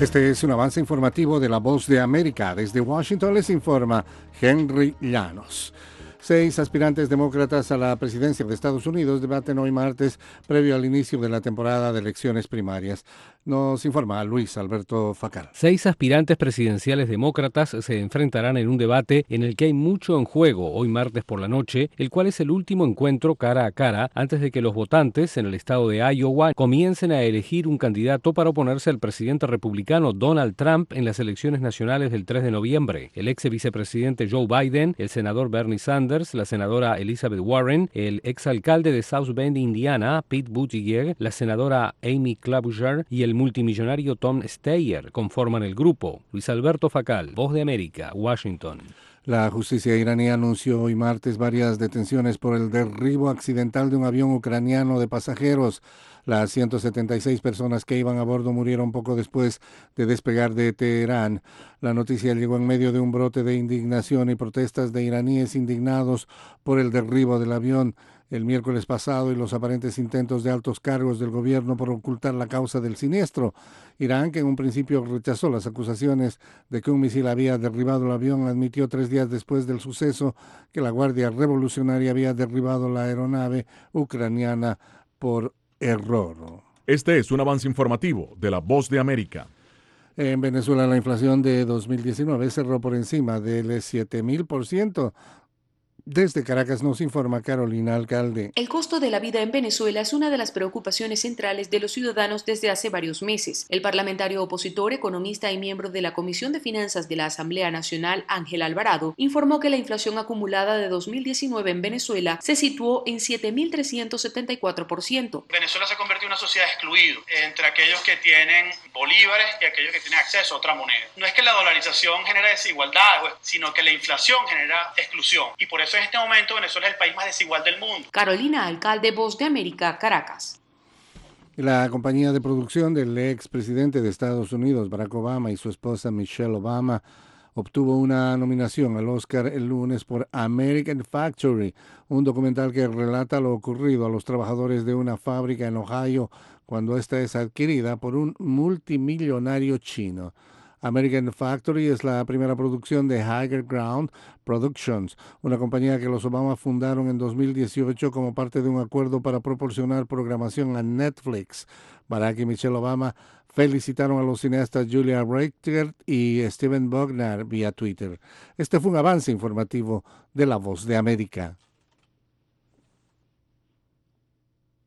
Este es un avance informativo de La Voz de América. Desde Washington les informa Henry Llanos. 6 aspirantes demócratas a la presidencia de Estados Unidos debaten hoy martes, previo al inicio de la temporada de elecciones primarias. Nos informa Luis Alberto Facal. 6 aspirantes presidenciales demócratas se enfrentarán en un debate en el que hay mucho en juego hoy martes por la noche, el cual es el último encuentro cara a cara antes de que los votantes en el estado de Iowa comiencen a elegir un candidato para oponerse al presidente republicano Donald Trump en las elecciones nacionales del 3 de noviembre. El ex vicepresidente Joe Biden, el senador Bernie Sanders, la senadora Elizabeth Warren, el exalcalde de South Bend, Indiana, Pete Buttigieg, la senadora Amy Klobuchar y el multimillonario Tom Steyer conforman el grupo. Luis Alberto Facal, Voz de América, Washington. La justicia iraní anunció hoy martes varias detenciones por el derribo accidental de un avión ucraniano de pasajeros. Las 176 personas que iban a bordo murieron poco después de despegar de Teherán. La noticia llegó en medio de un brote de indignación y protestas de iraníes indignados por el derribo del avión el miércoles pasado y los aparentes intentos de altos cargos del gobierno por ocultar la causa del siniestro. Irán, que en un principio rechazó las acusaciones de que un misil había derribado el avión, admitió 3 días después del suceso que la Guardia Revolucionaria había derribado la aeronave ucraniana por error. Este es un avance informativo de La Voz de América. En Venezuela, la inflación de 2019 cerró por encima del 7.000%. Desde Caracas nos informa Carolina Alcalde. El costo de la vida en Venezuela es una de las preocupaciones centrales de los ciudadanos desde hace varios meses. El parlamentario opositor, economista y miembro de la Comisión de Finanzas de la Asamblea Nacional, Ángel Alvarado, informó que la inflación acumulada de 2019 en Venezuela se situó en 7.374%. Venezuela se convirtió en una sociedad excluida entre aquellos que tienen bolívares y aquellos que tienen acceso a otra moneda. No es que la dolarización genera desigualdad, sino que la inflación genera exclusión. Y por eso en este momento Venezuela es el país más desigual del mundo. Carolina Alcalde, Voz de América, Caracas. La compañía de producción del expresidente de Estados Unidos, Barack Obama, y su esposa Michelle Obama obtuvo una nominación al Oscar el lunes por American Factory, un documental que relata lo ocurrido a los trabajadores de una fábrica en Ohio cuando ésta es adquirida por un multimillonario chino. American Factory es la primera producción de Higher Ground Productions, una compañía que los Obama fundaron en 2018 como parte de un acuerdo para proporcionar programación a Netflix. Barack y Michelle Obama felicitaron a los cineastas Julia Reichert y Steven Bognar vía Twitter. Este fue un avance informativo de La Voz de América.